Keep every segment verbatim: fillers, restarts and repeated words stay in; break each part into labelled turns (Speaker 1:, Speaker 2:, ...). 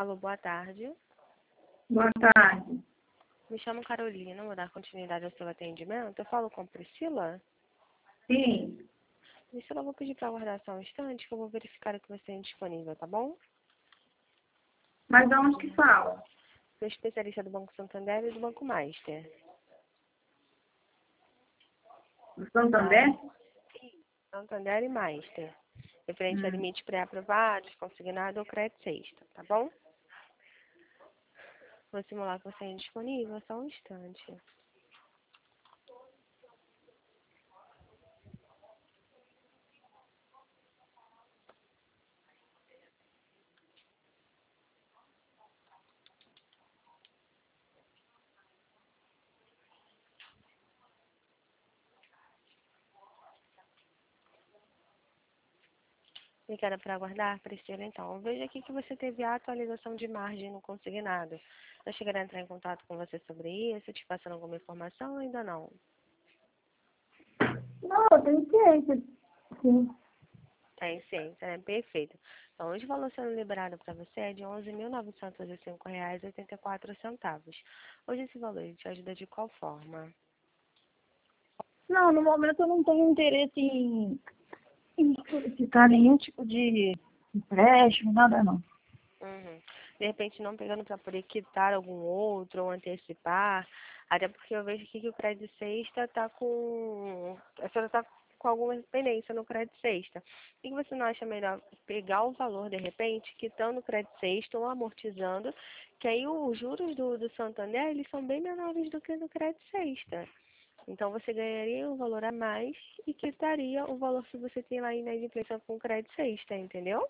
Speaker 1: Alô, boa tarde.
Speaker 2: Boa tarde.
Speaker 1: Me chamo Carolina, vou dar continuidade ao seu atendimento. Eu falo com Priscila?
Speaker 2: Sim.
Speaker 1: Priscila, eu vou pedir para aguardar só um instante que eu vou verificar o que você tem disponível, tá bom?
Speaker 2: Mas de onde que fala?
Speaker 1: Sou especialista do Banco Santander e do Banco Master.
Speaker 2: Do Santander?
Speaker 1: Santander e Master. Referente a
Speaker 2: Hum.
Speaker 1: limites pré-aprovados, consignado ou crédito sexta, tá bom? Vou simular que você tem disponível, só um instante. Obrigada por aguardar, Priscila. Então, veja aqui que você teve a atualização de margem no consignado. Eu chegarei a entrar em contato com você sobre isso, te passando alguma informação ou ainda não?
Speaker 2: Não, eu tenho ciência. Sim.
Speaker 1: Tem ciência, né? Perfeito. Então, hoje o valor sendo liberado para você é de onze mil novecentos e cinco reais e oitenta e quatro centavos. Hoje esse valor te ajuda de qual forma?
Speaker 2: Não, no momento eu não tenho interesse em, em solicitar nenhum tipo de empréstimo, nada não.
Speaker 1: Uhum. De repente não pegando para poder quitar algum outro ou antecipar, até porque eu vejo aqui que o crédito sexta está com. A senhora está com alguma dependência no crédito sexta. E que você não acha melhor pegar o valor de repente, quitando o crédito sexta ou amortizando, que aí os juros do, do Santander eles são bem menores do que no crédito sexta. Então você ganharia um valor a mais e quitaria o valor que você tem lá inadimplência com o crédito sexta, entendeu?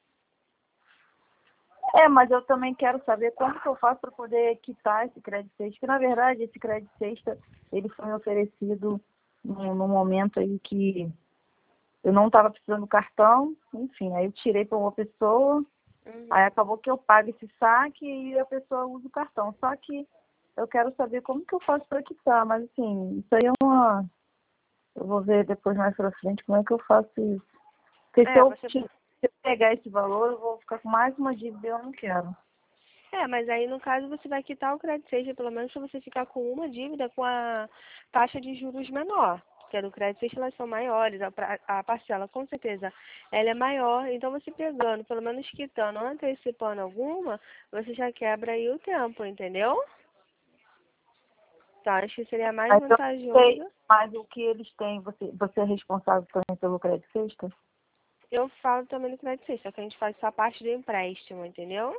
Speaker 2: É, mas eu também quero saber como que eu faço para poder quitar esse crédito sexta. Porque, na verdade, esse crédito sexta, ele foi oferecido no, no momento aí que eu não estava precisando do cartão. Enfim, aí eu tirei para uma pessoa,
Speaker 1: Uhum.
Speaker 2: aí acabou que eu pago esse saque e a pessoa usa o cartão. Só que eu quero saber como que eu faço para quitar. Mas, assim, isso aí é uma... Eu vou ver depois mais pra frente como é que eu faço isso. Porque se
Speaker 1: É,
Speaker 2: eu,
Speaker 1: você
Speaker 2: se eu pegar esse valor, eu vou ficar com mais uma dívida e eu não quero.
Speaker 1: É, mas aí no caso você vai quitar o crédito seja pelo menos para você ficar com uma dívida com a taxa de juros menor. Porque a do crédito seja elas são maiores, a, pra- a parcela com certeza ela é maior, então você pegando, pelo menos quitando, antecipando alguma, você já quebra aí o tempo, entendeu? Então acho que seria mais
Speaker 2: Mas eu sei,
Speaker 1: vantajoso.
Speaker 2: mas o que eles têm, você, você é responsável também pelo crédito sexta?
Speaker 1: Eu falo também do crédito seja, só que a gente faz só a parte do empréstimo, entendeu?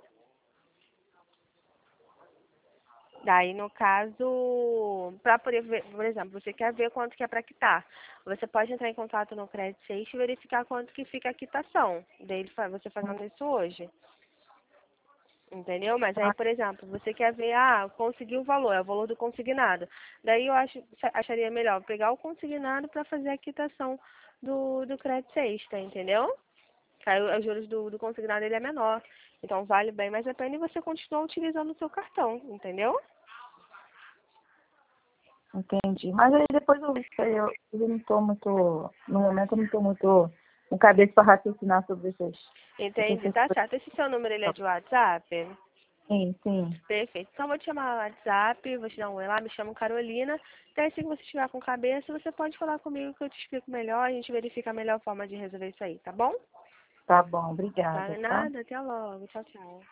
Speaker 1: Daí, no caso, para poder ver, por exemplo, você quer ver quanto que é para quitar. Você pode entrar em contato no Crédito seis e verificar quanto que fica a quitação. Daí, ele fa- você fazendo isso hoje. Entendeu? Mas aí,
Speaker 2: Ah,
Speaker 1: por exemplo, você quer ver, ah, conseguir o valor, é o valor do consignado. Daí eu acho, acharia melhor pegar o consignado para fazer a quitação do, do crédito sexta, entendeu? Que aí os juros do, do consignado ele é menor. Então vale bem mais a pena e você continua utilizando o seu cartão, entendeu?
Speaker 2: entendi. Mas aí depois eu, isso aí eu, eu não estou muito, no momento eu não estou muito com cabeça para raciocinar sobre essas, essas
Speaker 1: Entendi, tá
Speaker 2: coisas.
Speaker 1: certo. Esse seu número ele é de WhatsApp?
Speaker 2: Sim, sim.
Speaker 1: Perfeito. Então, vou te chamar no WhatsApp, vou te dar um oi lá, me chamo Carolina. Então, assim que você estiver com cabeça, você pode falar comigo que eu te explico melhor, a gente verifica a melhor forma de resolver isso aí, tá bom?
Speaker 2: Tá bom,
Speaker 1: Tá
Speaker 2: obrigada, tá?
Speaker 1: nada, até logo. Tchau, tchau.